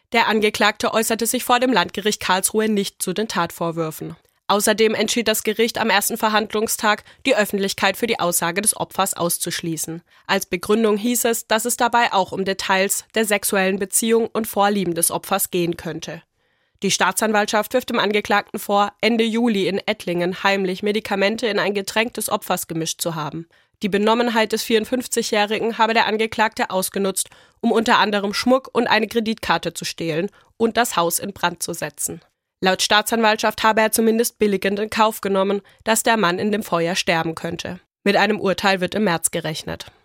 Der Angeklagte äußerte sich vor dem Landgericht Karlsruhe nicht zu den Tatvorwürfen. Außerdem entschied das Gericht am ersten Verhandlungstag, die Öffentlichkeit für die Aussage des Opfers auszuschließen. Als Begründung hieß es, dass es dabei auch um Details der sexuellen Beziehung und Vorlieben des Opfers gehen könnte. Die Staatsanwaltschaft wirft dem Angeklagten vor, Ende Juli in Ettlingen heimlich Medikamente in ein Getränk des Opfers gemischt zu haben. Die Benommenheit des 54-Jährigen habe der Angeklagte ausgenutzt, um unter anderem Schmuck und eine Kreditkarte zu stehlen und das Haus in Brand zu setzen. Laut Staatsanwaltschaft habe er zumindest billigend in Kauf genommen, dass der Mann in dem Feuer sterben könnte. Mit einem Urteil wird im März gerechnet.